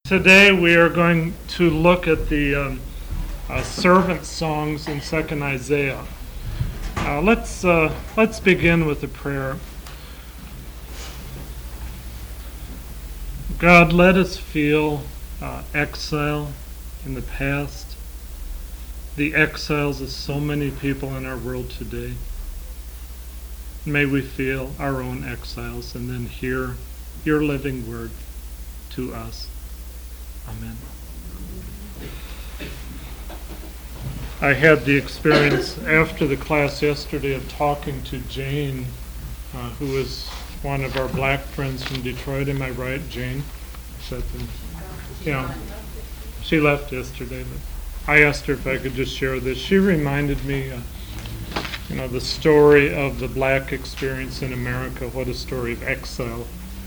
Today we are going to look at the servant songs in 2nd Isaiah. Let's begin with a prayer. God, let us feel exile in the past, the exiles of so many people in our world today. May we feel our own exiles and then hear your living word to us. Amen. I had the experience after the class yesterday of talking to Jane, who is one of our black friends from Detroit. Am I right, Jane? Yeah. She left yesterday, but I asked her if I could just share this. She reminded me, the story of the black experience in America. What a story of exile.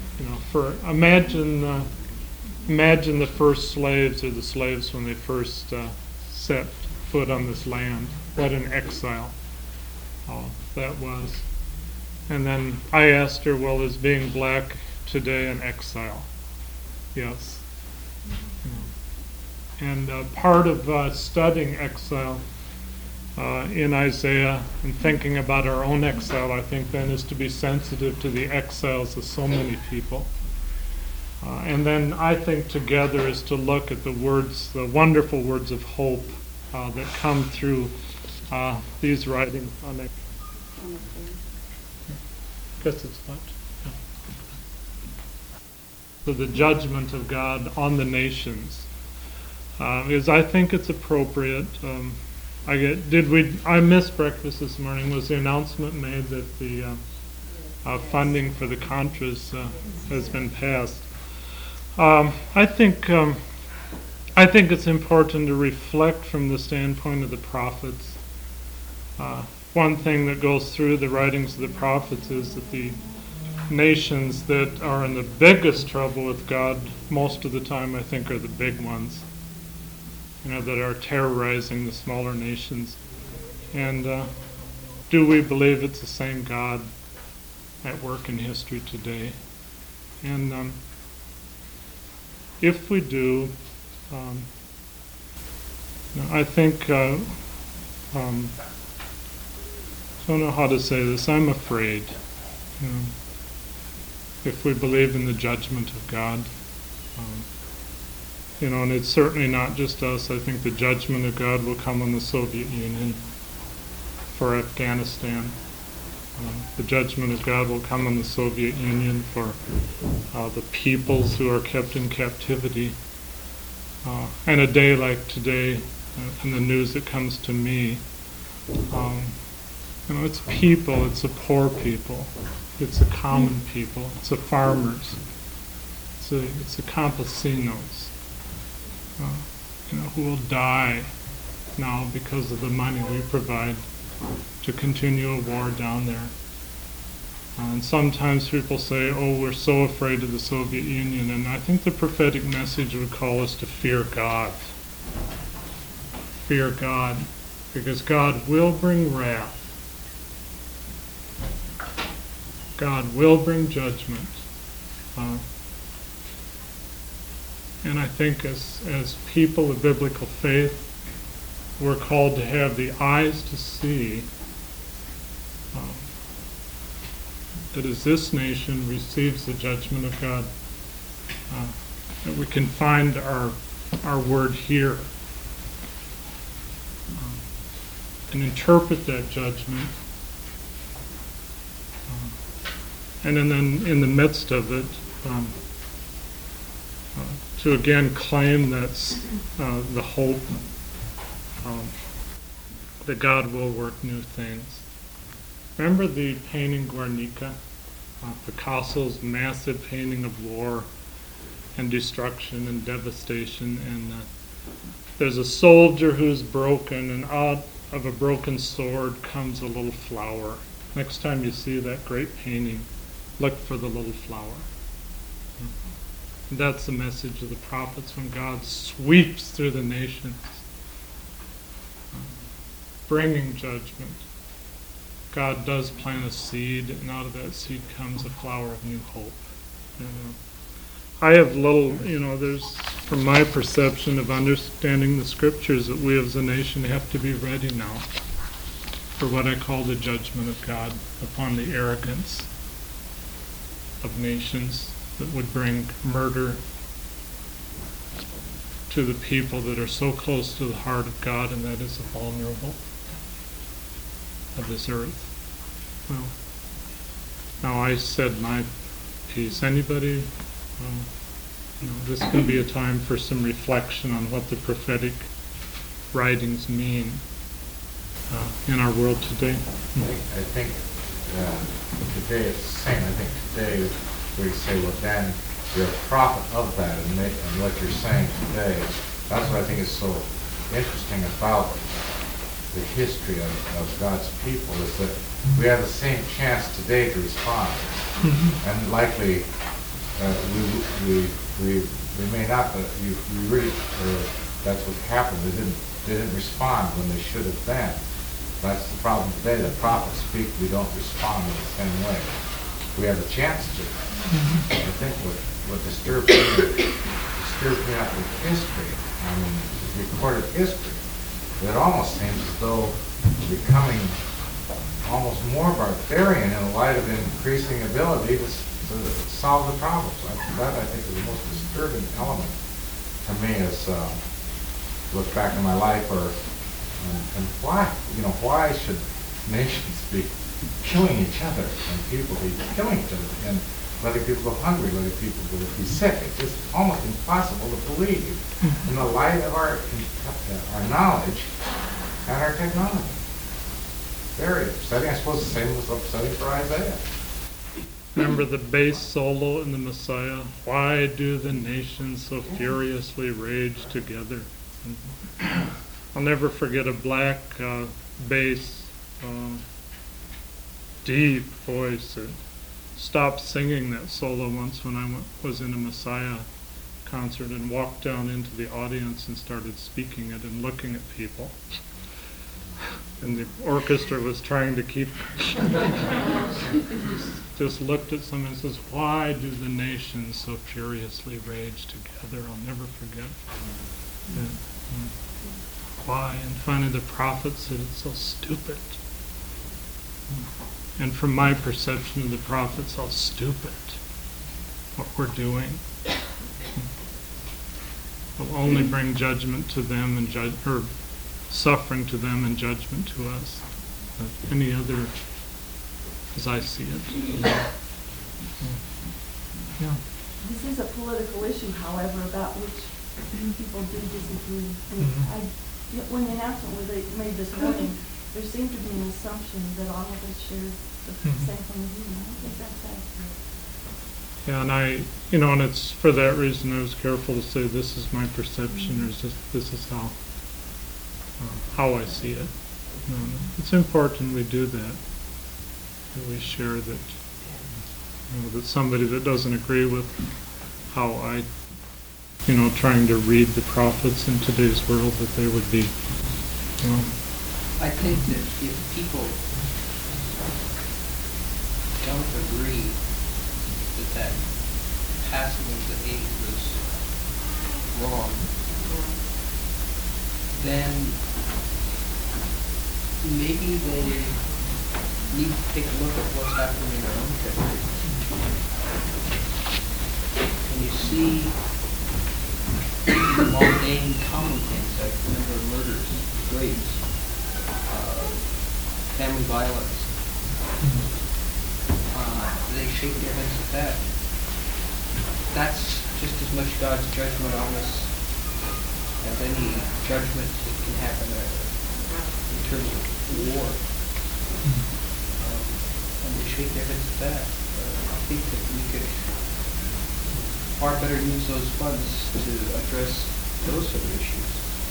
Imagine the first slaves, or the slaves when they first set foot on this land. What an exile that was. And then I asked her, well, is being black today an exile? Yes. And part of studying exile in Isaiah and thinking about our own exile, I think then, is to be sensitive to the exiles of so many people. And then I think together is to look at the words, the wonderful words of hope that come through these writings. Guess it's what? Yeah. So the judgment of God on the nations. Because I think it's appropriate. I missed breakfast this morning. Was the announcement made that the funding for the Contras has been passed? I think it's important to reflect from the standpoint of the prophets. One thing that goes through the writings of the prophets is that the nations that are in the biggest trouble with God most of the time, I think, are the big ones, that are terrorizing the smaller nations. And do we believe it's the same God at work in history today? And if we do, I think, I don't know how to say this, I'm afraid. If we believe in the judgment of God, and it's certainly not just us. I think the judgment of God will come on the Soviet Union for Afghanistan. The judgment of God will come on the Soviet Union for the peoples who are kept in captivity. And a day like today, in the news that comes to me, it's people, it's the poor people, it's the common people, it's the farmers, it's the campesinos, who will die now because of the money we provide to continue a war down there. And sometimes people say, we're so afraid of the Soviet Union, and I think the prophetic message would call us to fear God. Fear God, because God will bring wrath. God will bring judgment. And I think as people of biblical faith, we're called to have the eyes to see that as this nation receives the judgment of God, that we can find our word here and interpret that judgment, and then in the midst of it, to again claim that's the hope that God will work new things. Remember the painting Guernica? Picasso's massive painting of war and destruction and devastation. And there's a soldier who's broken, and out of a broken sword comes a little flower. Next time you see that great painting, look for the little flower. And that's the message of the prophets when God sweeps through the nations, bringing judgment. God does plant a seed, and out of that seed comes a flower of new hope. I have little, there's from my perception of understanding the scriptures, that we as a nation have to be ready now for what I call the judgment of God upon the arrogance of nations that would bring murder to the people that are so close to the heart of God, and that is the vulnerable of this earth. Well, now I said my piece. Anybody? This can be a time for some reflection on what the prophetic writings mean in our world today. I think today it's the same. I think today we say, well, Dan, you're a prophet of that, and what you're saying today, that's what I think is so interesting about the history of God's people, is that we have the same chance today to respond. And likely we may not, but we really, that's what happened. They didn't respond when they should have been. That's the problem today. The prophets speak, we don't respond in the same way. We have a chance to. I think what disturbs me up with history, I mean, recorded history, it almost seems as though we're becoming almost more barbarian in light of increasing ability to solve the problems. That I think is the most disturbing element to me as look back in my life, and why should nations be killing each other and people be killing each other and letting people go hungry, letting people be sick? It's just almost impossible to believe in the light of our knowledge and our technology. Very upsetting. I suppose the same was upsetting for Isaiah. Remember the bass solo in the Messiah? Why do the nations so furiously rage together? I'll never forget a black bass, deep voice that stopped singing that solo once when I was in a Messiah concert, and walked down into the audience and started speaking it and looking at people. And the orchestra was trying to keep just looked at someone and says, why do the nations so furiously rage together? I'll never forget that. Why? And finally the prophet said, it's so stupid. And from my perception of the prophet, it's all stupid what we're doing. Will only bring judgment to them and or suffering to them and judgment to us. But any other, as I see it. Yeah. This is a political issue, however, about which people do disagree. When the announcement was made this morning, there seemed to be an assumption that all of us share the same point of view, and I don't think that's accurate. Yeah, and and it's for that reason I was careful to say this is my perception, or this is how I see it. It's important we do that we share that, that somebody that doesn't agree with how I, trying to read the prophets in today's world, that they would be, I think that if people don't agree that passing of the age was wrong, then maybe they need to take a look at what's happening in our own country. And you see mundane common things like the number of murders, rapes, family violence. They shake their heads at that. That's just as much God's judgment on us as any judgment that can happen in terms of war. And they shake their heads at that. I think that we could far better use those funds to address those sort of issues.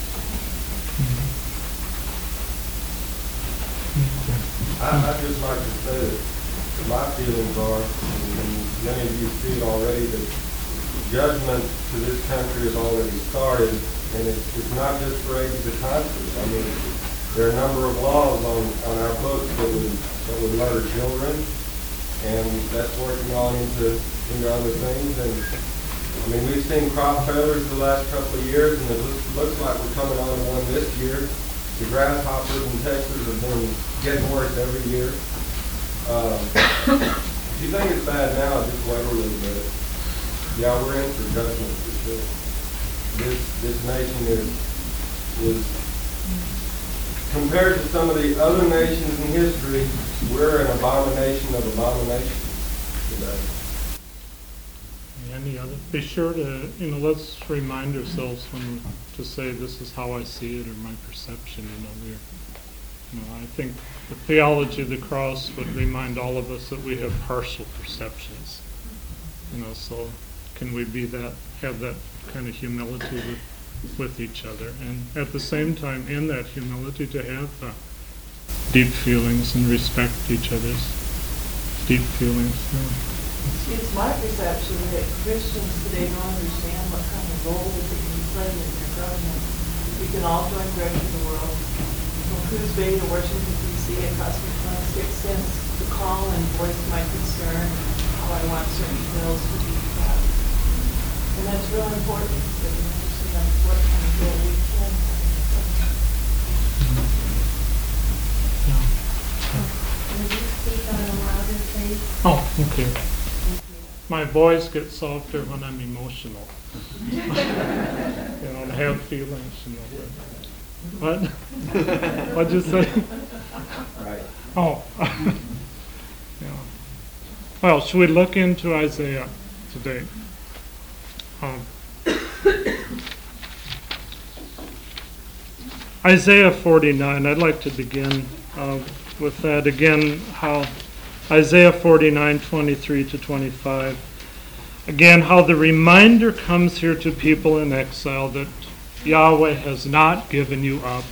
I'd just like to say that my feelings are, and many of you see it already, that judgment to this country has already started, and it's not just for ages of conscience. I mean, there are a number of laws on our books that would murder children, and that's working on into other things. And I mean, we've seen crop failures the last couple of years, and it looks like we're coming on to one this year. The grasshoppers in Texas have been getting worse every year. If you think it's bad now, just wait a little bit. Yeah, we're in for judgment for sure. This nation is compared to some of the other nations in history, we're an abomination of abomination today. Any other? Be sure to, let's remind ourselves to say this is how I see it or my perception. I think the theology of the cross would remind all of us that we have partial perceptions. So can we have that kind of humility with each other, and at the same time, in that humility, to have deep feelings and respect each other's deep feelings. It's my perception that Christians today don't understand what kind of role that they can play in their government. We can all join Direction of the World. From Coos Bay to Washington, D.C., it cost me 26 cents to call and voice my concern, how I want certain bills to be passed. And that's really important, that we understand what kind of bill we can have. Would you speak on a louder, please? Oh, okay. My voice gets softer when I'm emotional. And have feelings, What? What'd you say? Right. Oh. Yeah. Well, should we look into Isaiah today? Isaiah 49, I'd like to begin with that again, how Isaiah 49, 23 to 25. Again, how the reminder comes here to people in exile that Yahweh has not given you up.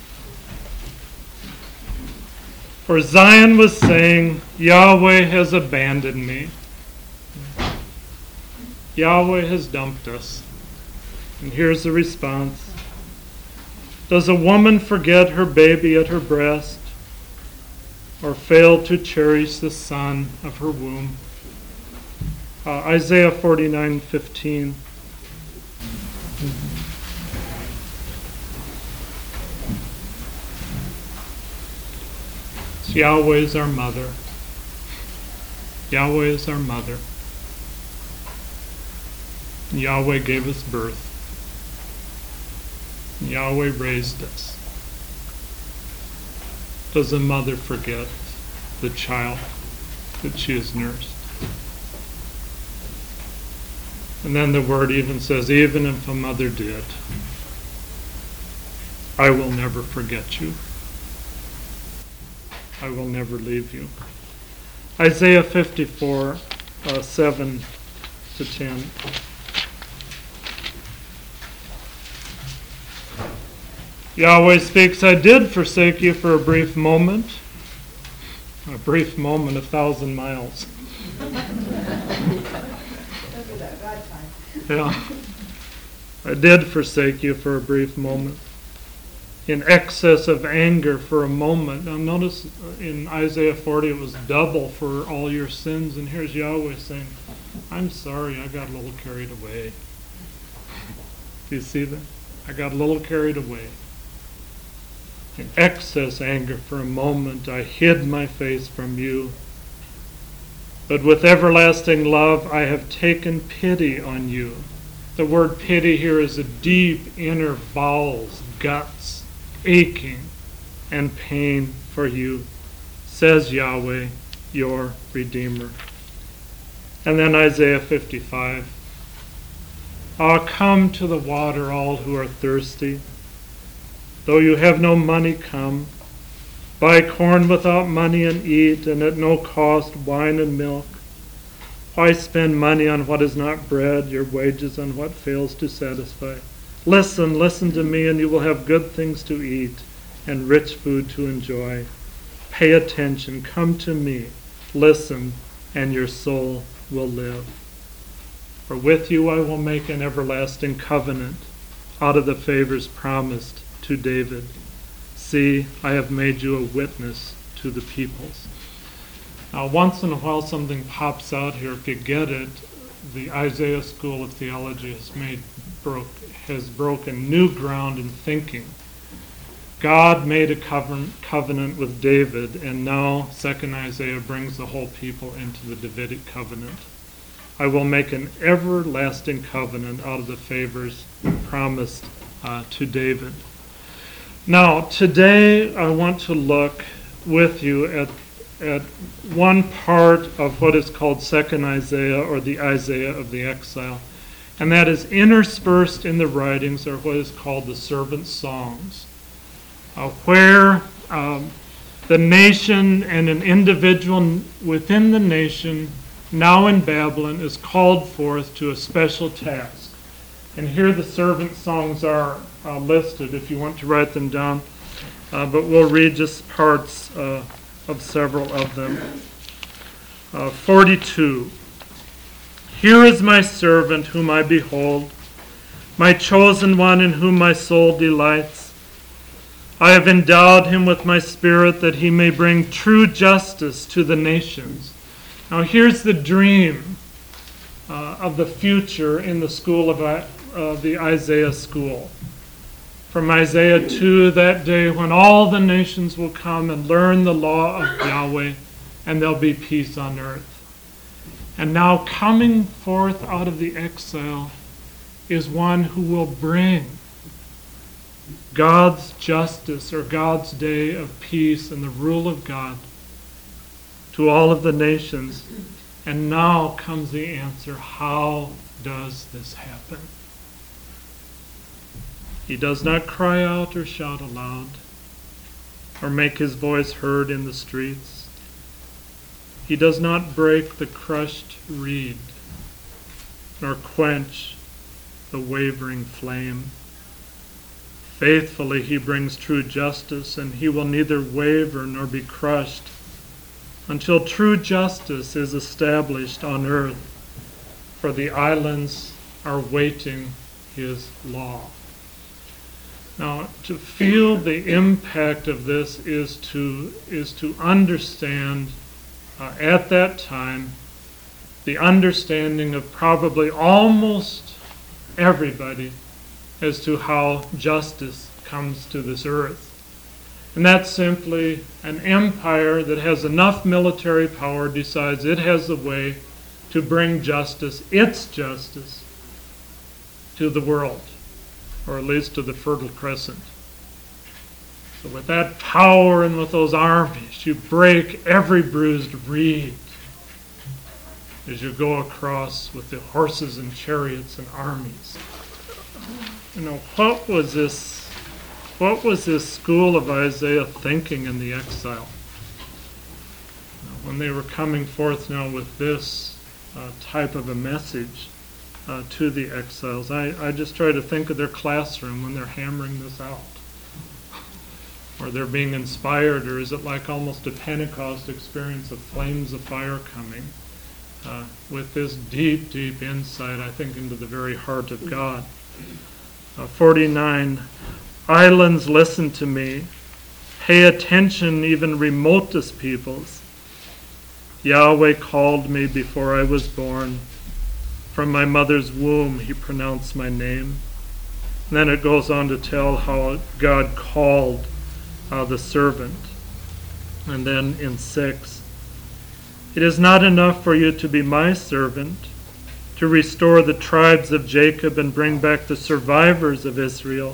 For Zion was saying, Yahweh has abandoned me. Yahweh has dumped us. And here's the response. Does a woman forget her baby at her breast, or fail to cherish the son of her womb? Isaiah 49:15. Yahweh is our mother. Yahweh is our mother. Yahweh gave us birth. Yahweh raised us. Does a mother forget the child that she has nursed? And then the word even says, even if a mother did, I will never forget you. I will never leave you. Isaiah 54, 7 to 10. Yahweh speaks, I did forsake you for a brief moment. A brief moment, 1,000 miles. Yeah. I did forsake you for a brief moment. In excess of anger for a moment. Now notice in Isaiah 40 it was double for all your sins. And here's Yahweh saying, I'm sorry, I got a little carried away. Do you see that? I got a little carried away. In excess anger for a moment, I hid my face from you. But with everlasting love, I have taken pity on you. The word pity here is a deep inner bowels, guts, aching, and pain for you, says Yahweh, your Redeemer. And then Isaiah 55. Come to the water, all who are thirsty. Though you have no money, come. Buy corn without money and eat, and at no cost wine and milk. Why spend money on what is not bread, your wages on what fails to satisfy? Listen to me, and you will have good things to eat and rich food to enjoy. Pay attention, come to me, listen, and your soul will live. For with you I will make an everlasting covenant out of the favors promised to David. See, I have made you a witness to the peoples. Now, once in a while something pops out here, if you get it, the Isaiah School of Theology has broken new ground in thinking. God made a covenant with David, and now 2nd Isaiah brings the whole people into the Davidic covenant. I will make an everlasting covenant out of the favors promised to David. Now, today I want to look with you at one part of what is called 2nd Isaiah, or the Isaiah of the exile, and that is interspersed in the writings are what is called the servant songs, where the nation and an individual within the nation, now in Babylon, is called forth to a special task. And here the servant songs are listed if you want to write them down, but we'll read just parts of several of them. 42. Here is my servant whom I behold, my chosen one in whom my soul delights. I have endowed him with my spirit that he may bring true justice to the nations. Now here's the dream of the future in the school of the Isaiah school. From Isaiah 2, that day when all the nations will come and learn the law of Yahweh, and there'll be peace on earth. And now coming forth out of the exile is one who will bring God's justice, or God's day of peace and the rule of God to all of the nations. And now comes the answer, how does this happen? He does not cry out or shout aloud or make his voice heard in the streets. He does not break the crushed reed nor quench the wavering flame. Faithfully he brings true justice, and he will neither waver nor be crushed until true justice is established on earth, for the islands are waiting his law. Now, to feel the impact of this is to understand at that time the understanding of probably almost everybody as to how justice comes to this earth. And that's simply an empire that has enough military power decides it has a way to bring justice, its justice, to the world, or at least to the Fertile Crescent. So with that power and with those armies, you break every bruised reed as you go across with the horses and chariots and armies. You know, what was this school of Isaiah thinking in the exile? When they were coming forth now with this type of a message to the exiles, I just try to think of their classroom when they're hammering this out. Or they're being inspired, or is it like almost a Pentecost experience of flames of fire coming with this deep, deep insight, I think, into the very heart of God. 49, islands, listen to me. Pay attention, even remotest peoples. Yahweh called me before I was born. From my mother's womb, he pronounced my name. And then it goes on to tell how God called the servant. And then in 6, it is not enough for you to be my servant, to restore the tribes of Jacob and bring back the survivors of Israel.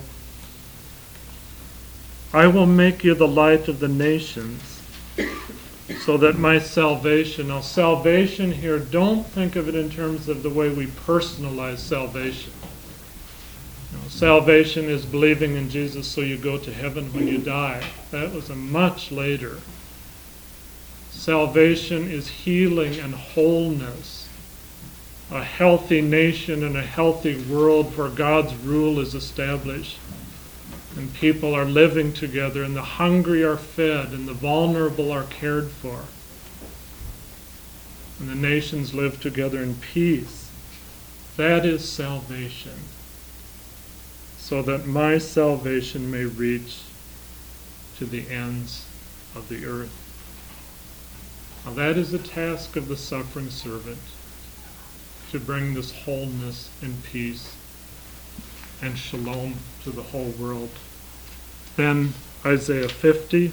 I will make you the light of the nations, so that my salvation, now salvation here, don't think of it in terms of the way we personalize salvation. Salvation is believing in Jesus so you go to heaven when you die. That was a much later. Salvation is healing and wholeness, a healthy nation and a healthy world where God's rule is established and people are living together and the hungry are fed and the vulnerable are cared for and the nations live together in peace. That is salvation, so that my salvation may reach to the ends of the earth. Now that is the task of the suffering servant. to bring this wholeness and peace and shalom to the whole world. Then Isaiah 50,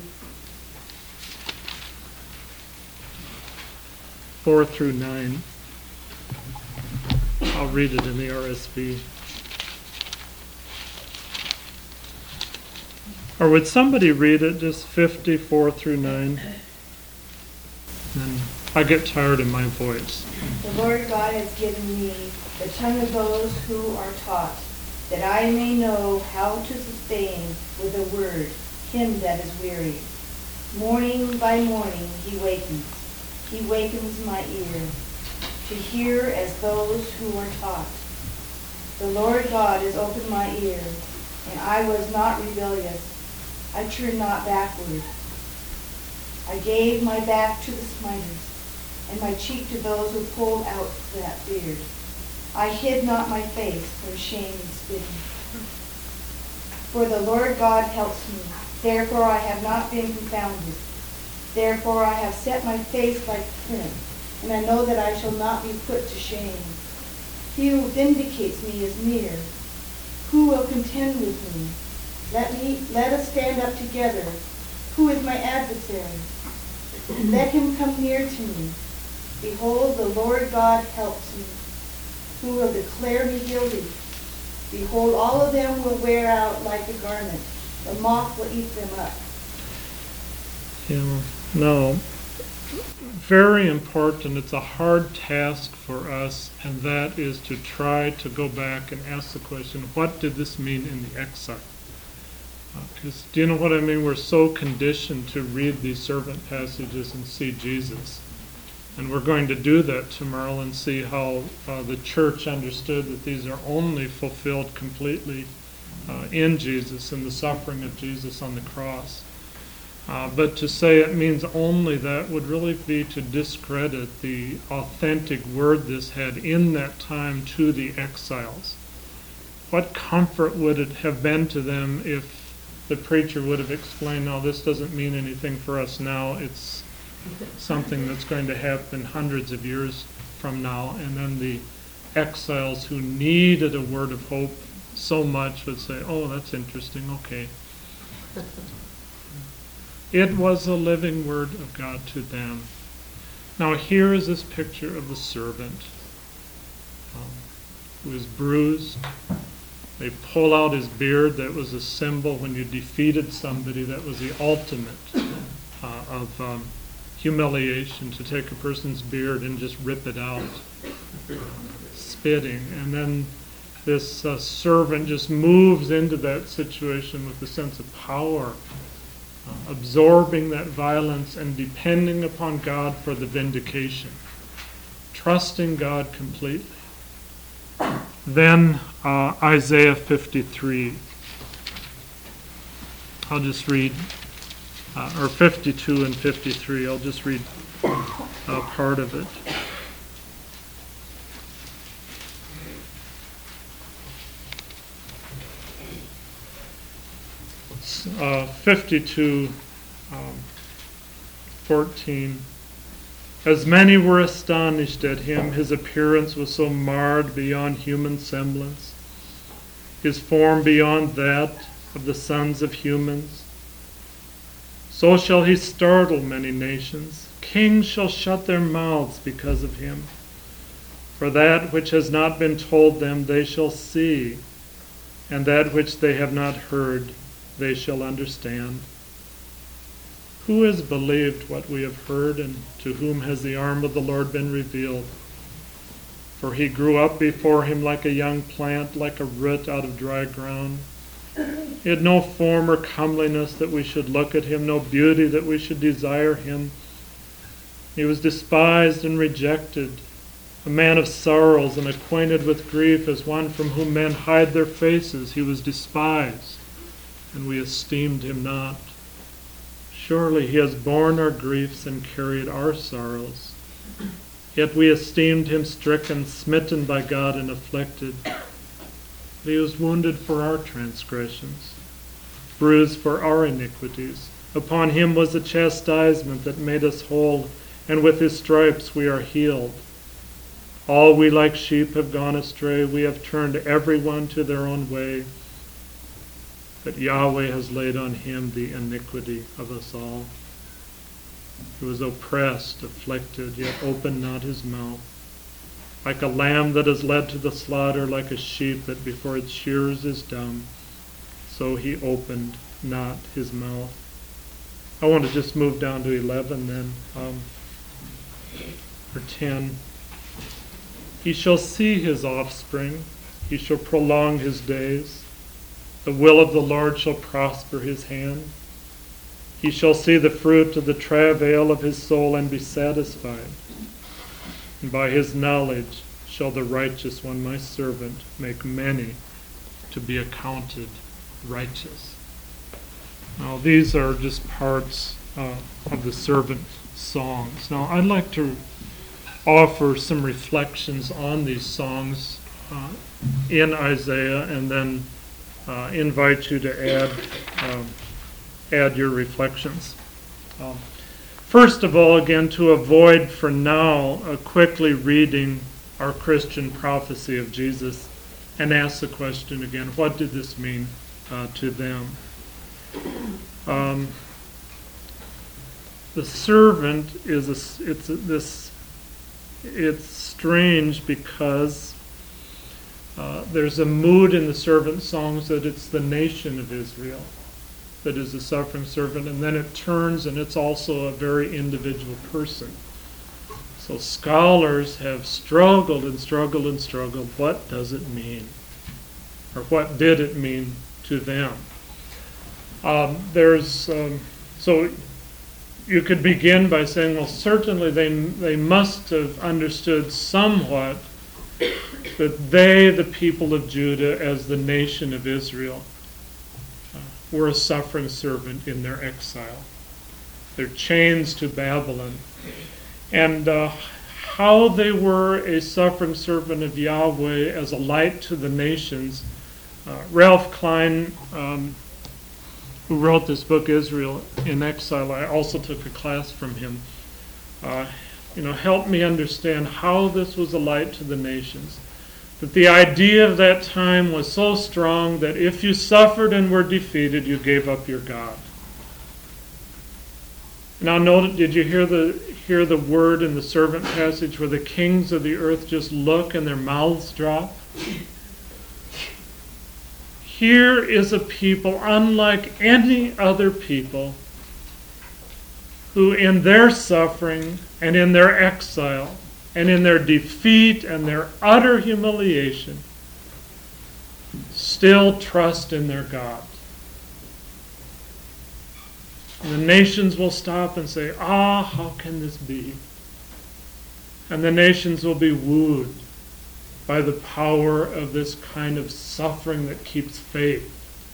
4 through 9. I'll read it in the RSV. Or would somebody read it, just 54 through 9? Then I get tired of my voice. The Lord God has given me the tongue of those who are taught, that I may know how to sustain with a word him that is weary. Morning by morning he wakens. He wakens my ear to hear as those who are taught. The Lord God has opened my ear, and I was not rebellious. I turned not backward. I gave my back to the smiters, and my cheek to those who pulled out that beard. I hid not my face from shame and spitting. For the Lord God helps me. Therefore I have not been confounded. Therefore I have set my face like flint, and I know that I shall not be put to shame. He who vindicates me is near. Who will contend with me? Let us stand up together. Who is my adversary? Let him come near to me. Behold, the Lord God helps me. Who will declare me guilty? Behold, all of them will wear out like a garment. The moth will eat them up. Yeah, no, very important. It's a hard task for us, and that is to try to go back and ask the question, what did this mean in the exile? Because do you know what I mean? We're so conditioned to read these servant passages and see Jesus. And we're going to do that tomorrow and see how the church understood that these are only fulfilled completely in Jesus and the suffering of Jesus on the cross. But to say it means only that would really be to discredit the authentic word this had in that time to the exiles. What comfort would it have been to them if the preacher would have explained, no, this doesn't mean anything for us now, it's something that's going to happen hundreds of years from now, and then the exiles who needed a word of hope so much would say, oh, that's interesting, okay. It was a living word of God to them. Now here is this picture of the servant who is bruised. They pull out his beard. That was a symbol when you defeated somebody. That was the ultimate of humiliation, to take a person's beard and just rip it out. Spitting. And then this servant just moves into that situation with a sense of power, absorbing that violence and depending upon God for the vindication, trusting God completely. Then Isaiah 53. I'll just read, or 52 and 53. I'll just read part of it. 52, 14. As many were astonished at him, his appearance was so marred beyond human semblance, his form beyond that of the sons of humans. So shall he startle many nations. Kings shall shut their mouths because of him. For that which has not been told them they shall see, and that which they have not heard they shall understand. Who has believed what we have heard, and to whom has the arm of the Lord been revealed? For he grew up before him like a young plant, like a root out of dry ground. He had no form or comeliness that we should look at him, no beauty that we should desire him. He was despised and rejected, a man of sorrows and acquainted with grief, as one from whom men hide their faces. He was despised, and we esteemed him not. Surely he has borne our griefs and carried our sorrows. Yet we esteemed him stricken, smitten by God, and afflicted. But he was wounded for our transgressions, bruised for our iniquities. Upon him was the chastisement that made us whole, and with his stripes we are healed. All we like sheep have gone astray. We have turned everyone to their own way. But Yahweh has laid on him the iniquity of us all. He was oppressed, afflicted, yet opened not his mouth. Like a lamb that is led to the slaughter, like a sheep that before its shearers is dumb, so he opened not his mouth. I want to just move down to 11 then, or 10. He shall see his offspring. He shall prolong his days. The will of the Lord shall prosper his hand. He shall see the fruit of the travail of his soul and be satisfied. And by his knowledge shall the righteous one, my servant, make many to be accounted righteous. Now, these are just parts of the servant songs. Now, I'd like to offer some reflections on these songs in Isaiah, and then invite you to add your reflections. First of all, again, to avoid for now quickly reading our Christian prophecy of Jesus, and ask the question again: what did this mean to them? The servant it's strange because there's a mood in the servant songs that it's the nation of Israel that is the suffering servant, and then it turns and it's also a very individual person. So scholars have struggled and struggled and struggled. What does it mean? Or what did it mean to them? So you could begin by saying, well, certainly they must have understood somewhat that they, the people of Judah, as the nation of Israel, were a suffering servant in their exile. Their chains to Babylon. And how they were a suffering servant of Yahweh as a light to the nations. Ralph Klein, who wrote this book, Israel in Exile, I also took a class from him, helped me understand how this was a light to the nations. That the idea of that time was so strong that if you suffered and were defeated, you gave up your God. Now, did you hear the word in the servant passage where the kings of the earth just look and their mouths drop? Here is a people unlike any other people who in their suffering and in their exile and in their defeat and their utter humiliation still trust in their God. And the nations will stop and say, how can this be? And the nations will be wooed by the power of this kind of suffering that keeps faith.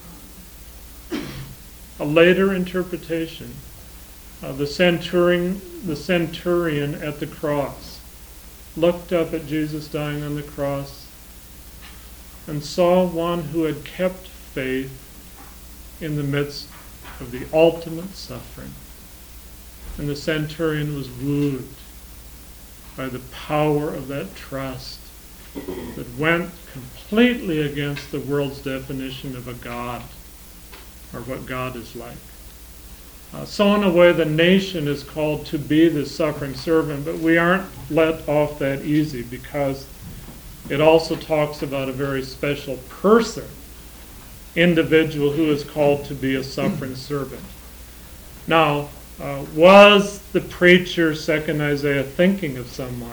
A later interpretation, the centurion at the cross looked up at Jesus dying on the cross and saw one who had kept faith in the midst of the ultimate suffering. And the centurion was wooed by the power of that trust that went completely against the world's definition of a God, or what God is like. So in a way, the nation is called to be the suffering servant, but we aren't let off that easy, because it also talks about a very special person, individual who is called to be a suffering servant. Now, was the preacher, second Isaiah, thinking of someone?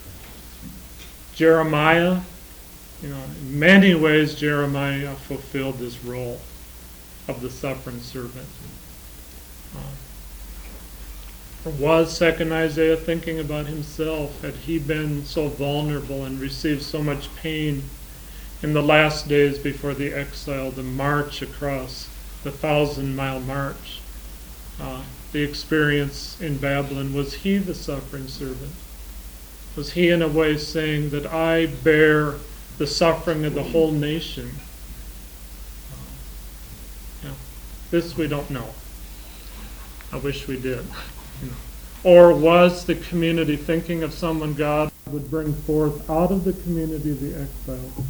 Jeremiah, in many ways Jeremiah fulfilled this role of the suffering servant. Was second Isaiah thinking about himself? Had he been so vulnerable and received so much pain in the last days before the exile, the march across the 1,000-mile march, the experience in Babylon? Was he the suffering servant? Was he in a way saying that I bear the suffering of the whole nation? This we don't know. I wish we did. Or was the community thinking of someone God would bring forth out of the community of the exiles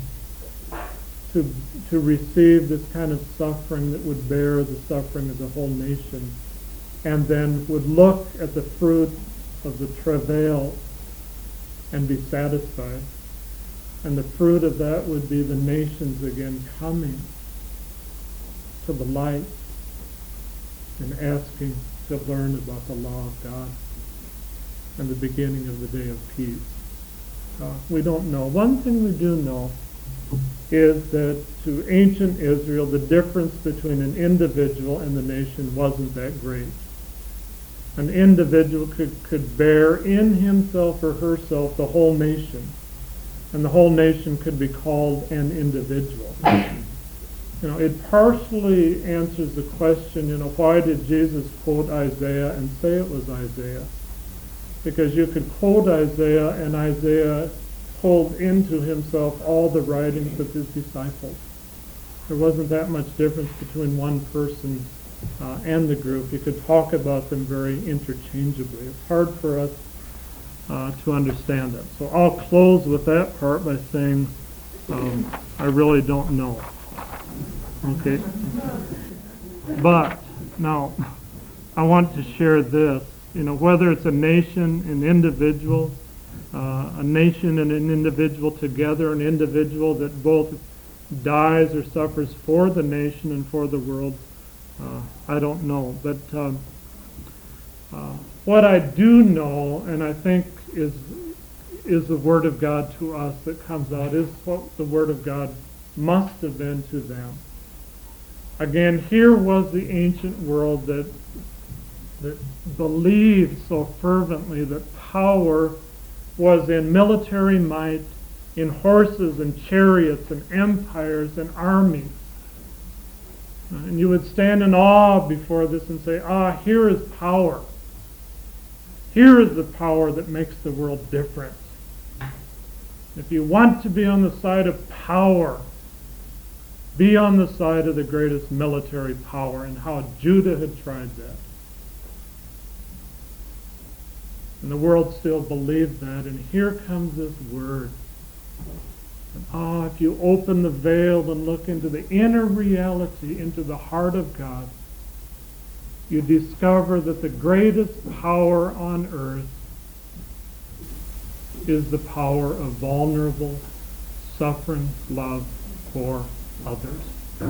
to receive this kind of suffering that would bear the suffering of the whole nation, and then would look at the fruit of the travail and be satisfied. And the fruit of that would be the nations again coming to the light and asking to learn about the law of God and the beginning of the day of peace. We don't know. One thing we do know is that to ancient Israel, the difference between an individual and the nation wasn't that great. An individual could bear in himself or herself the whole nation, and the whole nation could be called an individual. It partially answers the question, why did Jesus quote Isaiah and say it was Isaiah? Because you could quote Isaiah, and Isaiah pulled into himself all the writings of his disciples. There wasn't that much difference between one person and the group. You could talk about them very interchangeably. It's hard for us to understand them. So I'll close with that part by saying I really don't know. Okay? But now I want to share this. Whether it's a nation, an individual, a nation and an individual together, an individual that both dies or suffers for the nation and for the world, I don't know. But what I do know, and I think is the Word of God to us that comes out, is what the Word of God must have been to them. Again, here was the ancient world that believed so fervently that power was in military might, in horses and chariots and empires and armies. And you would stand in awe before this and say, here is power. Here is the power that makes the world different. If you want to be on the side of power, be on the side of the greatest military power, and how Judah had tried that. And the world still believed that, and here comes this word. And if you open the veil and look into the inner reality, into the heart of God, you discover that the greatest power on earth is the power of vulnerable, suffering love for others.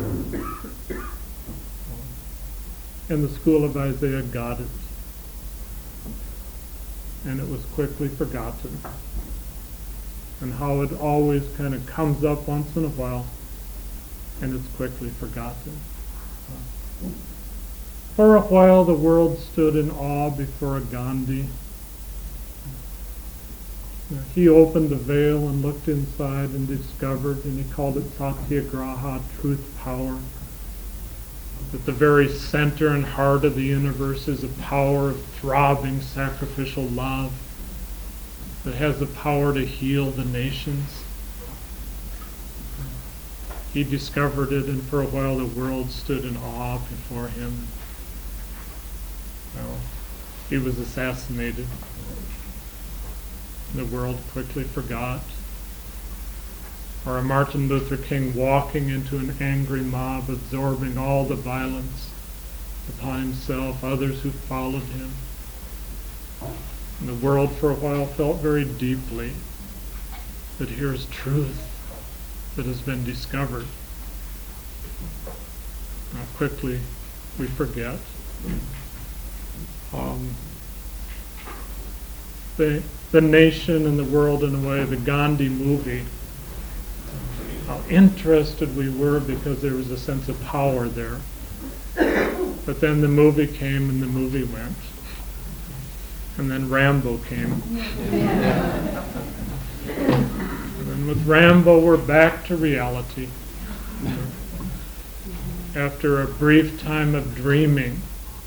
And the school of Isaiah got it. And it was quickly forgotten. And how it always kind of comes up once in a while, and it's quickly forgotten. For a while, the world stood in awe before a Gandhi. He opened the veil and looked inside and discovered, and he called it Satyagraha, truth, power. That the very center and heart of the universe is a power of throbbing sacrificial love that has the power to heal the nations. He discovered it, and for a while the world stood in awe before him. Well, he was assassinated. The world quickly forgot. Or a Martin Luther King walking into an angry mob, absorbing all the violence upon himself, others who followed him. And the world for a while felt very deeply that here's truth that has been discovered. Now quickly we forget. The nation and the world, in a way, the Gandhi movie, how interested we were because there was a sense of power there. But then the movie came and the movie went. And then Rambo came. And then with Rambo, we're back to reality. After a brief time of dreaming,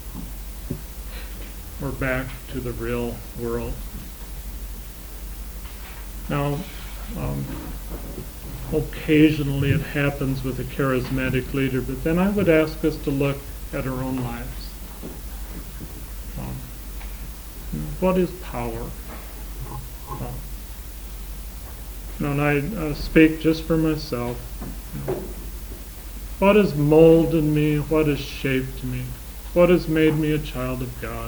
we're back to the real world. Now, occasionally it happens with a charismatic leader, but then I would ask us to look at our own lives. What is power? And I speak just for myself. What has molded me? What has shaped me? What has made me a child of God?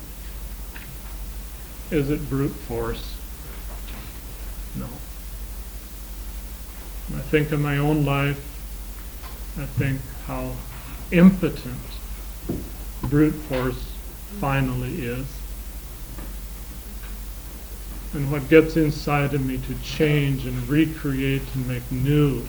Is it brute force? No. When I think of my own life, I think how impotent brute force finally is. And what gets inside of me to change and recreate and make new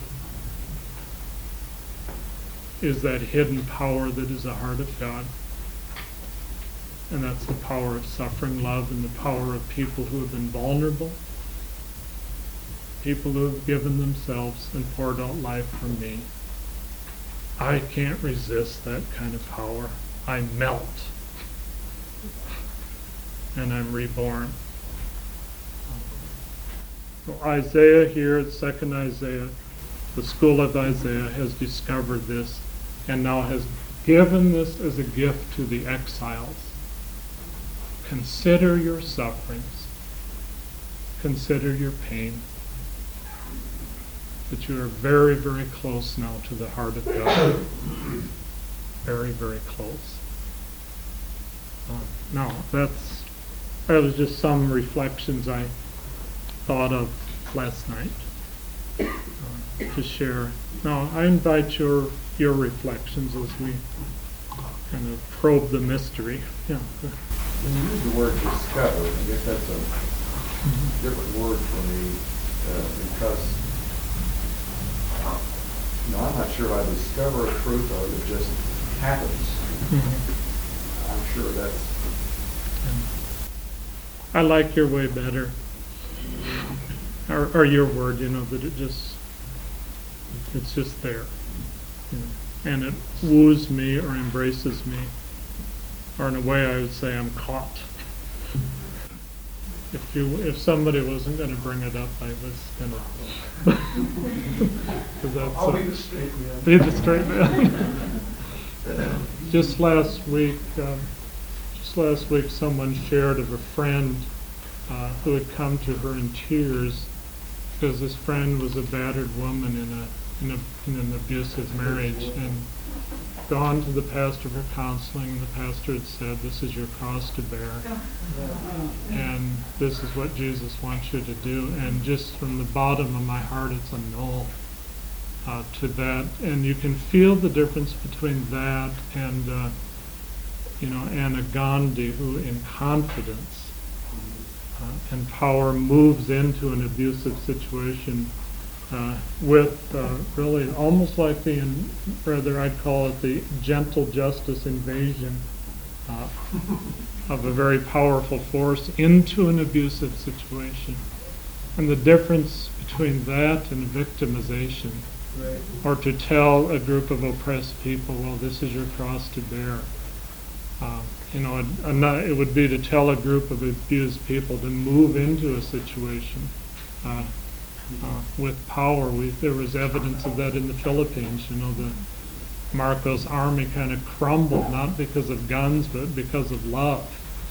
is that hidden power that is the heart of God. And that's the power of suffering love and the power of people who have been vulnerable, people who have given themselves and poured out life for me. I can't resist that kind of power. I melt. And I'm reborn. So Isaiah here, at 2nd Isaiah, the school of Isaiah has discovered this and now has given this as a gift to the exiles. Consider your sufferings. Consider your pain. That you are very, very close now to the heart of God. Very, very close. Now, that was just some reflections I thought of last night to share. Now, I invite your reflections as we kind of probe the mystery. Yeah. When you use the word discover, I guess that's a different word for me because I'm not sure I discover a truth or it just happens. I'm sure that's... I like your way better. Or your word, that it's just there. And it woos me or embraces me. Or in a way I would say I'm caught. If somebody wasn't going to bring it up, I was going to. I'll be the straight man. Be the straight man. Just last week, someone shared of a friend who had come to her in tears because this friend was a battered woman in an abusive marriage and gone to the pastor for counseling. The pastor had said, "This is your cross to bear, and this is what Jesus wants you to do." And just from the bottom of my heart, it's a no to that. And you can feel the difference between that and Anna Gandhi, who in confidence and power moves into an abusive situation with really almost like I'd call it the gentle justice invasion of a very powerful force into an abusive situation. And the difference between that and victimization, or to tell a group of oppressed people, well, this is your cross to bear. It would be to tell a group of abused people to move into a situation with power. There was evidence of that in the Philippines. The Marcos army kind of crumbled, not because of guns, but because of love.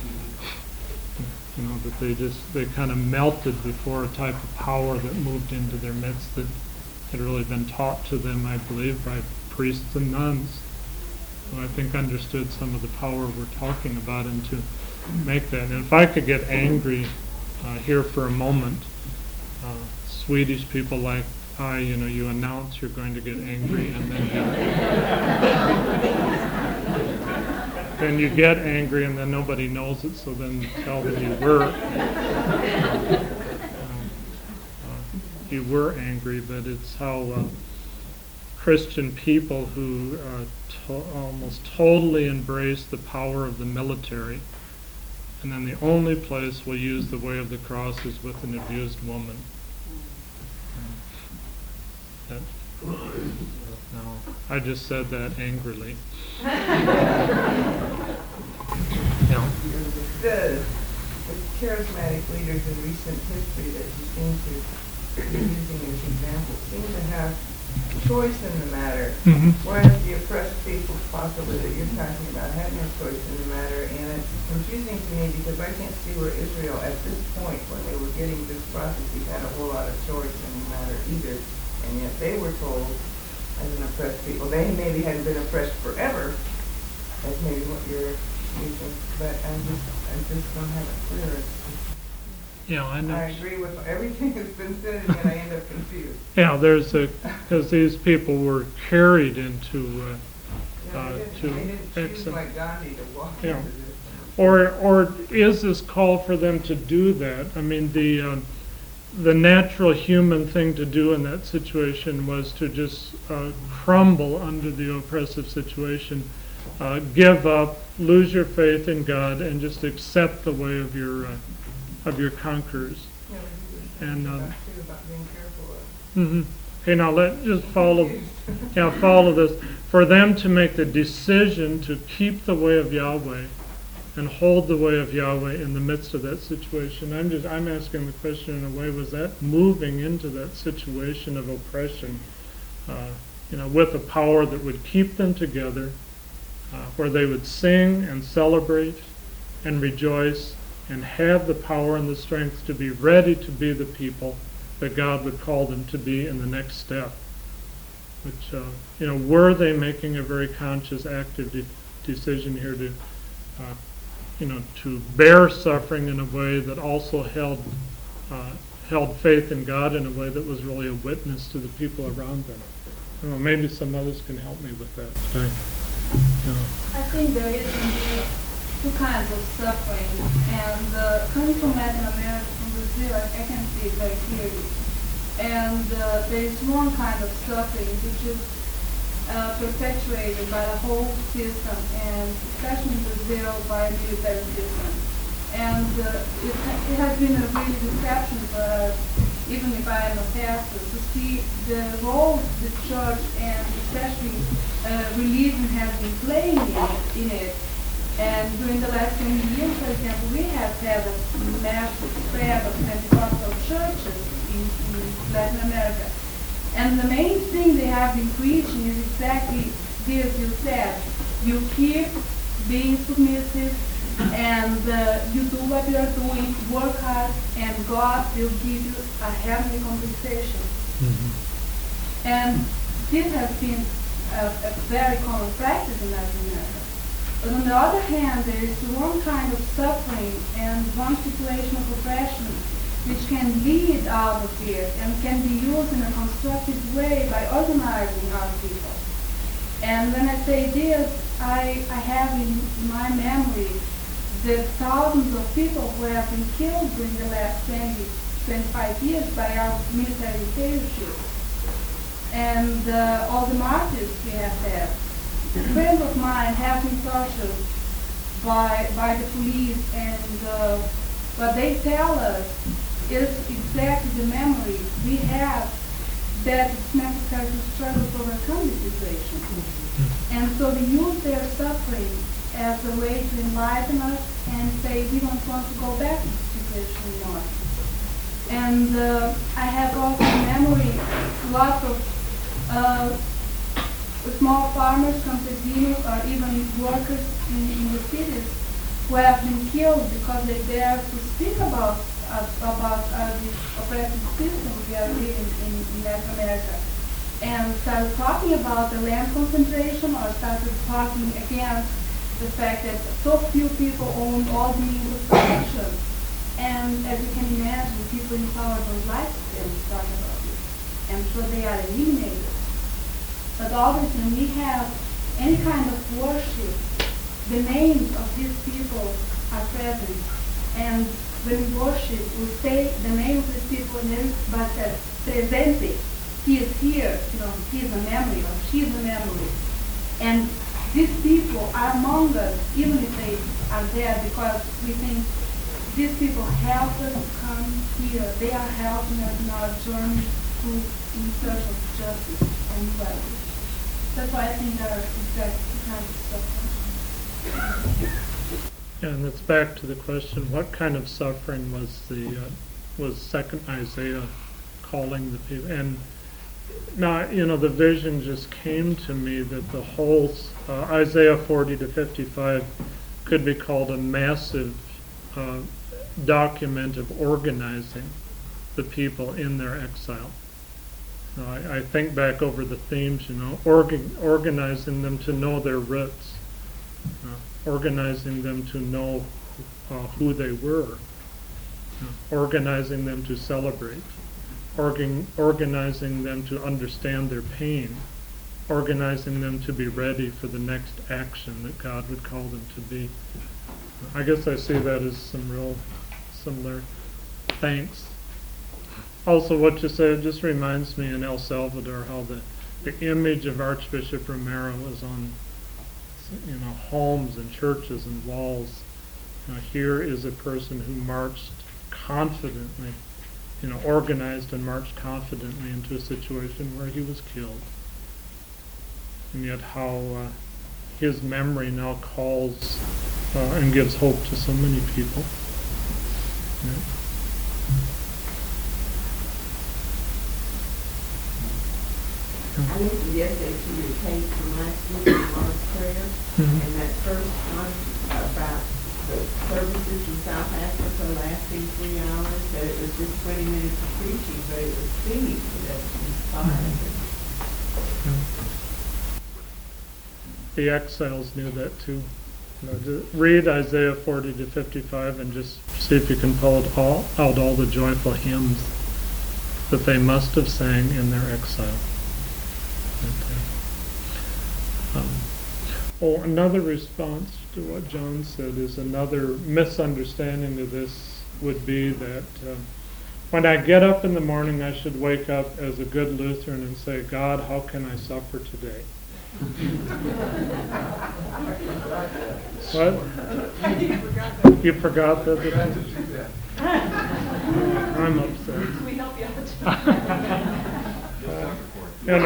That they kind of melted before a type of power that moved into their midst that had really been taught to them, I believe, by priests and nuns. I think understood some of the power we're talking about and to make that. And if I could get angry here for a moment, Swedish people like you announce you're going to get angry and then you get angry and then nobody knows it, so then tell them you were angry, but it's how Christian people who almost totally embrace the power of the military, and then the only place we'll use the way of the cross is with an abused woman. No, I just said that angrily. The charismatic leaders in recent history that you seem to be using as examples seem to have choice in the matter, whereas the oppressed people possibly that you're talking about had no choice in the matter, and it's confusing to me because I can't see where Israel at this point, when they were getting this prophecy, had a whole lot of choice in the matter either, and yet they were told as an oppressed people. They maybe hadn't been oppressed forever, that's maybe what you're using, but I just don't have it clear. Yeah, I know. I agree with everything that's been said, and yet I end up confused. Yeah, because these people were carried into, They didn't choose like Gandhi to walk Yeah. into this. or is this call for them to do that? I mean, the natural human thing to do in that situation was to just crumble under the oppressive situation, give up, lose your faith in God, and just accept the way of your conquerors. Yeah, we And, about too, about being careful of. Mhm. Okay, now just follow this. For them to make the decision to keep the way of Yahweh and hold the way of Yahweh in the midst of that situation, I'm asking the question in a way: was that moving into that situation of oppression, with a power that would keep them together, where they would sing and celebrate and rejoice and have the power and the strength to be ready to be the people that God would call them to be in the next step? Which, were they making a very conscious, active decision here to bear suffering in a way that also held faith in God in a way that was really a witness to the people around them? Maybe some others can help me with that today. I think there is indeed two kinds of suffering, and coming from Latin America, from Brazil, I can see it very clearly. And there is one kind of suffering which is perpetuated by the whole system, and especially in Brazil by a military system. And it has been a really deception for us, even if I am a pastor, to see the role the church and especially religion has been playing in it. And during the last 20 years, for example, we have had a massive spread of Pentecostal churches in Latin America. And the main thing they have been preaching is exactly this you said. You keep being submissive, and you do what you are doing, work hard, and God will give you a heavenly compensation. Mm-hmm. And this has been a very common practice in Latin America. But on the other hand, there is one kind of suffering and one situation of oppression which can lead out of it and can be used in a constructive way by organizing our people. And when I say this, I have in my memory the thousands of people who have been killed during the last 25 years by our military dictatorship. And all the martyrs we have had. Friends of mine have been tortured by the police, and what they tell us is exactly the memory we have that it's necessary to struggle to overcome the situation. And so they use their suffering as a way to enlighten us and say we don't want to go back to the situation anymore. And I have also in memory lots of small farmers, campesinos, or even workers in the cities who have been killed because they dare to speak about the oppressive system we are living in Latin America, and started talking about the land concentration, or started talking against the fact that so few people own all the means of production. And as you can imagine, people in power don't like to talk about it, and so they are eliminated. But obviously, when we have any kind of worship, the names of these people are present. And when we worship, we say the name of these people, and everybody says, presente. He is here, he is a memory, or she is a memory. And these people are among us, even if they are there, because we think these people help us to come here. They are helping us in our journey in search of justice and equality. That's why I think there are exactly kinds of suffering. Yeah, and it's back to the question: what kind of suffering was second Isaiah calling the people? And Now, the vision just came to me that the whole Isaiah 40 to 55 could be called a massive document of organizing the people in their exile. I think back over the themes, organizing them to know their roots, organizing them to know who they were, organizing them to celebrate, organizing them to understand their pain, organizing them to be ready for the next action that God would call them to be. I guess I see that as some real similar. Thanks. Also, what you said just reminds me in El Salvador how the image of Archbishop Romero is on, homes and churches and walls. Here is a person who marched confidently, organized and marched confidently into a situation where he was killed. And yet how his memory now calls and gives hope to so many people. Yeah. I listened yesterday to your tape from last week on Lord's Prayer, and that first one about the services in South Africa lasting 3 hours, that it was just 20 minutes of preaching, but it was singing that inspired. The exiles knew that too. Just read Isaiah 40 to 55 and just see if you can pull out all the joyful hymns that they must have sang in their exile. Another response to what John said is another misunderstanding of this would be that when I get up in the morning, I should wake up as a good Lutheran and say, God, how can I suffer today? What? You forgot that? I'm upset. Can we help you out? And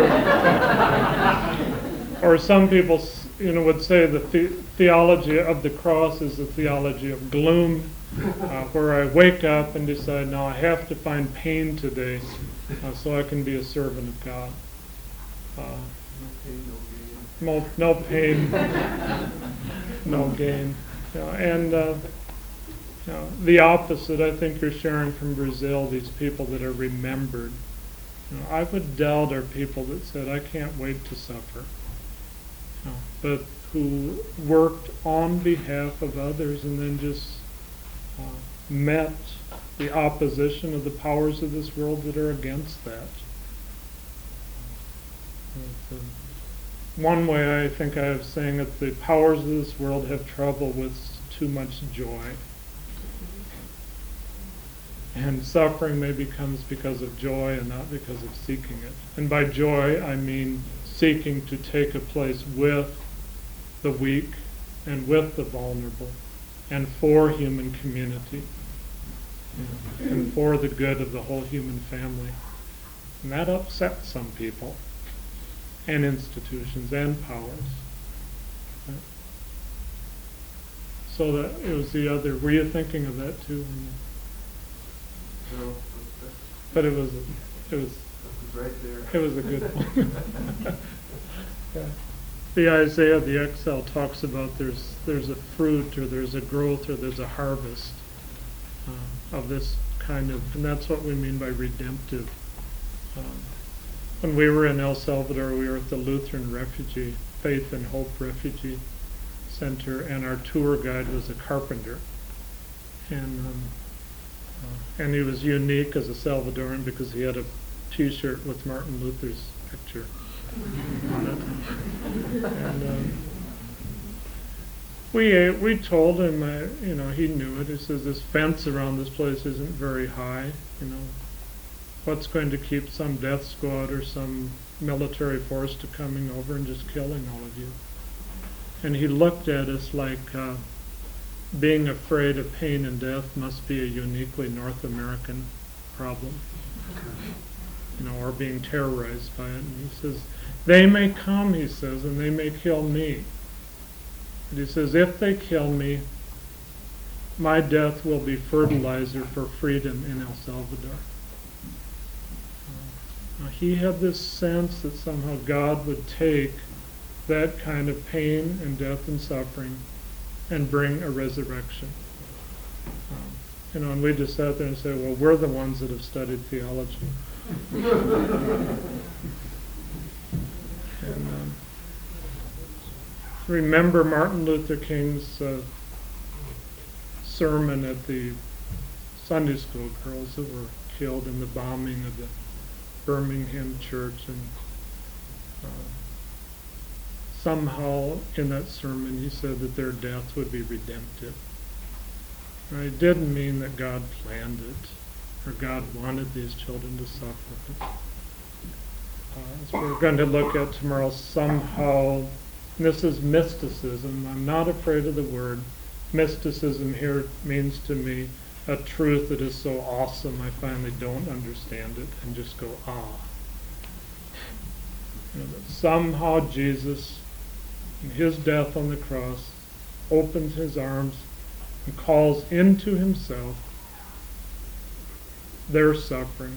or some people, would say the theology of the cross is the theology of gloom, where I wake up and decide, now I have to find pain today, so I can be a servant of God. No pain, no gain. And the opposite, I think you're sharing from Brazil, these people that are remembered. I would doubt are people that said, I can't wait to suffer, but who worked on behalf of others and then just met the opposition of the powers of this world that are against that. One way I think I have saying that the powers of this world have trouble with too much joy. And suffering maybe comes because of joy and not because of seeking it. And by joy, I mean seeking to take a place with the weak and with the vulnerable and for human community and for the good of the whole human family. And that upsets some people and institutions and powers. So that it was the other. Were you thinking of that too? No, But it was right there. it was a good one. Yeah. The Isaiah, the exile, talks about there's a fruit or there's a growth or there's a harvest of this kind of, and that's what we mean by redemptive. When we were in El Salvador, we were at the Lutheran Refugee, Faith and Hope Refugee Center, and our tour guide was a carpenter. And he was unique as a Salvadoran because he had a T-shirt with Martin Luther's picture on it. And we told him, he knew it. He says, this fence around this place isn't very high. What's going to keep some death squad or some military force to coming over and just killing all of you? And he looked at us like being afraid of pain and death must be a uniquely North American problem, or being terrorized by it. And he says, they may come, he says, and they may kill me. But he says, if they kill me, my death will be fertilizer for freedom in El Salvador. He had this sense that somehow God would take that kind of pain and death and suffering and bring a resurrection. And we just sat there and said, well, we're the ones that have studied theology. And remember Martin Luther King's sermon at the Sunday school girls that were killed in the bombing of the Birmingham church, and somehow in that sermon he said that their death would be redemptive. Now, it didn't mean that God planned it or God wanted these children to suffer. But, as we're going to look at tomorrow, somehow, this is mysticism. I'm not afraid of the word. Mysticism here means to me a truth that is so awesome I finally don't understand it and just go, ah. That somehow Jesus, in his death on the cross, opens his arms and calls into himself their suffering.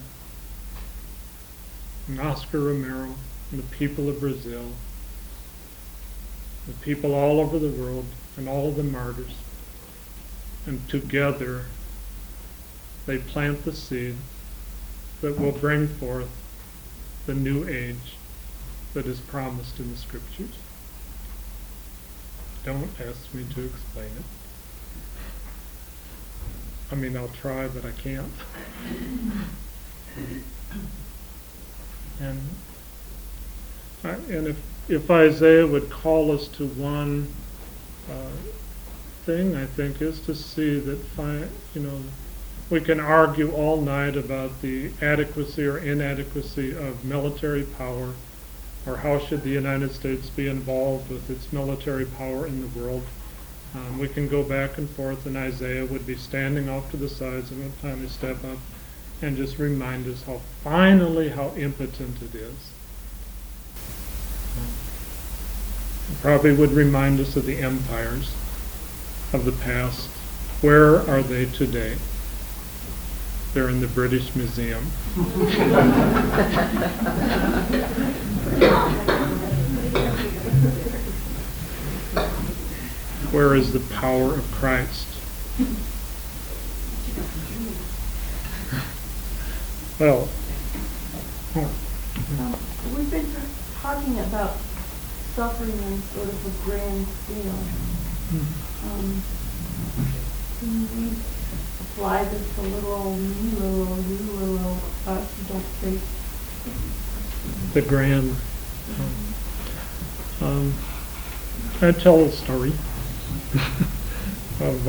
And Oscar Romero and the people of Brazil, the people all over the world, and all of the martyrs. And together they plant the seed that will bring forth the new age that is promised in the Scriptures. Don't ask me to explain it. I mean, I'll try, but I can't. And if Isaiah would call us to one thing, I think, is to see that, we can argue all night about the adequacy or inadequacy of military power, or how should the United States be involved with its military power in the world. We can go back and forth, and Isaiah would be standing off to the sides and would finally step up and just remind us how impotent it is. He probably would remind us of the empires of the past. Where are they today? They're in the British Museum. Where is the power of Christ? Well, we've been talking about suffering on sort of a grand scale. Can we apply this to little us who don't face the grand. I tell a story of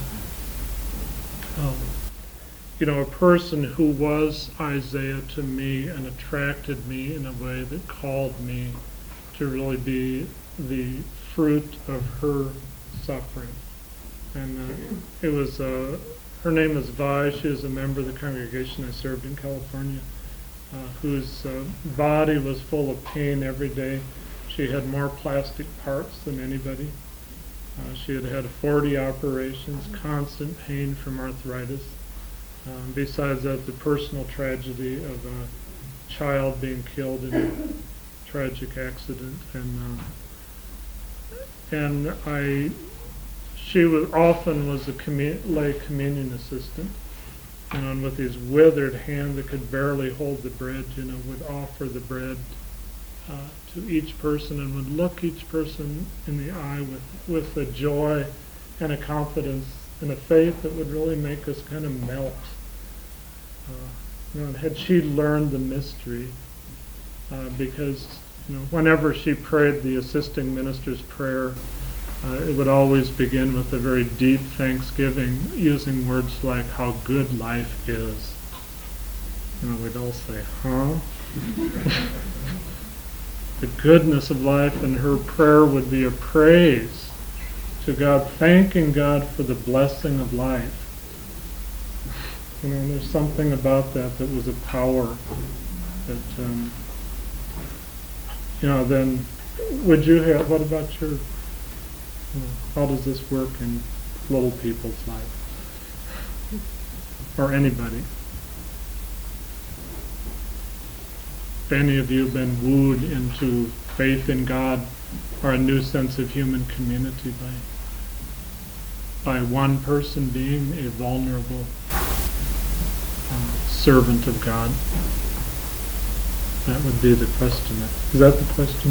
a person who was Isaiah to me and attracted me in a way that called me to really be the fruit of her suffering. And it was her name is Vi. She is a member of the congregation I served in California, whose body was full of pain every day. She had more plastic parts than anybody. She had had 40 operations, constant pain from arthritis. Besides that, the personal tragedy of a child being killed in a tragic accident. She often was a lay communion assistant, and with his withered hand that could barely hold the bread, would offer the bread to each person and would look each person in the eye with a joy and a confidence and a faith that would really make us kind of melt. Had she learned the mystery, because whenever she prayed the assisting minister's prayer, it would always begin with a very deep thanksgiving, using words like how good life is. We'd all say, huh? The goodness of life, and her prayer would be a praise to God, thanking God for the blessing of life. There's something about that was a power that, then would you have, what about your, how does this work in little people's life? Or anybody? if any of you have been wooed into faith in God or a new sense of human community by one person being a vulnerable servant of God. That would be the question. Is that the question?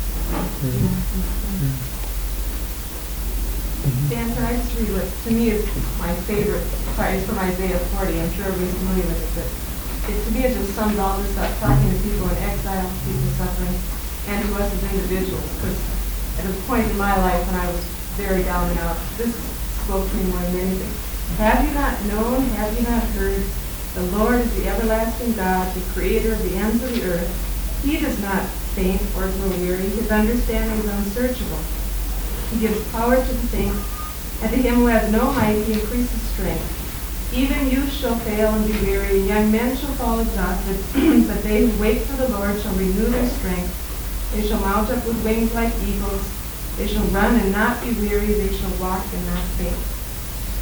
Dan, can I just read what, to me, is my favorite part, is from Isaiah 40. I'm sure everybody's familiar with it, but to me, it just sums all this up, talking to people in exile, people suffering, and to us as individuals. Because at a point in my life when I was very down and out, this spoke to me more than anything. Have you not known, have you not heard, the Lord is the everlasting God, the creator of the ends of the earth. He does not faint or grow weary. His understanding is unsearchable. He gives power to the faint, and to him who has no might he increases strength. Even youth shall fail and be weary, and young men shall fall exhausted, but they who wait for the Lord shall renew their strength. They shall mount up with wings like eagles. They shall run and not be weary. They shall walk and not faint.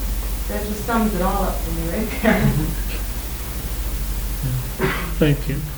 That just sums it all up for me right there. Thank you.